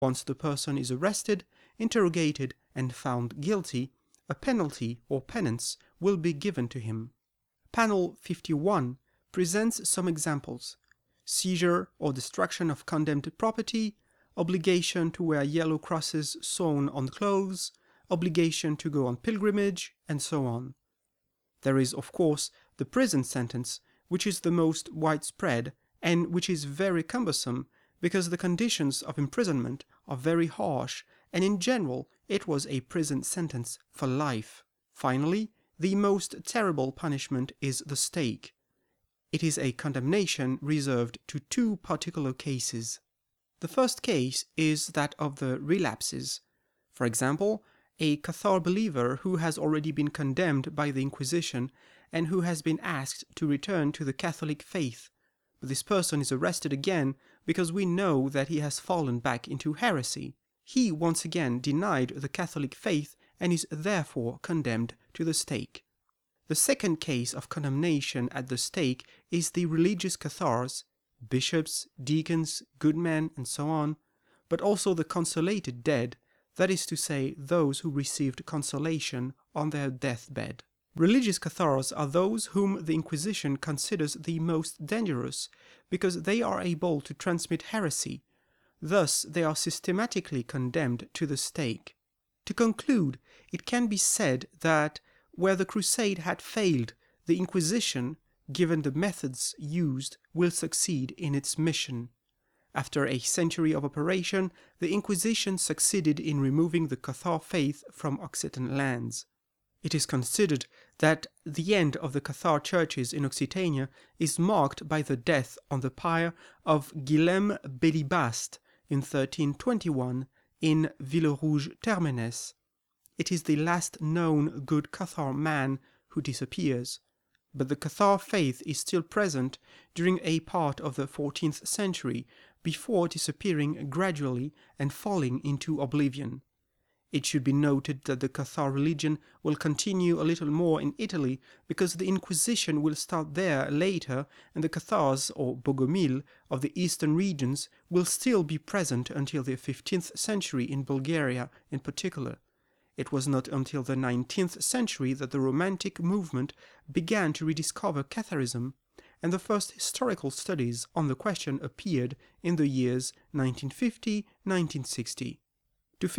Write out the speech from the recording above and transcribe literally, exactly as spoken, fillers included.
Once the person is arrested, interrogated, and found guilty, a penalty or penance will be given to him. Panel fifty-one presents some examples: seizure or destruction of condemned property, obligation to wear yellow crosses sewn on clothes, obligation to go on pilgrimage, and so on. There is, of course, the prison sentence, which is the most widespread and which is very cumbersome because the conditions of imprisonment are very harsh, and in general it was a prison sentence for life. Finally, the most terrible punishment is the stake. It is a condemnation reserved to two particular cases. The first case is that of the relapses. For example, a Cathar believer who has already been condemned by the Inquisition and who has been asked to return to the Catholic faith. But this person is arrested again because we know that he has fallen back into heresy. He once again denied the Catholic faith and is therefore condemned to the stake. The second case of condemnation at the stake is the religious Cathars, bishops, deacons, good men, and so on, but also the consolated dead, that is to say, those who received consolation on their deathbed. Religious Cathars are those whom the Inquisition considers the most dangerous, because they are able to transmit heresy. Thus, they are systematically condemned to the stake. To conclude, it can be said that where the crusade had failed, the Inquisition, given the methods used, will succeed in its mission. After a century of operation, the Inquisition succeeded in removing the Cathar faith from Occitan lands. It is considered that the end of the Cathar churches in Occitania is marked by the death on the pyre of Guillaume Bellibaste in thirteen twenty-one in Villerouge-Termenès. It is the last known good Cathar man who disappears, but the Cathar faith is still present during a part of the fourteenth century before disappearing gradually and falling into oblivion. It should be noted that the Cathar religion will continue a little more in Italy because the Inquisition will start there later, and the Cathars, or Bogomil, of the eastern regions will still be present until the fifteenth century in Bulgaria in particular. It was not until the nineteenth century that the Romantic movement began to rediscover Catharism, and the first historical studies on the question appeared in the years nineteen fifty to nineteen sixty.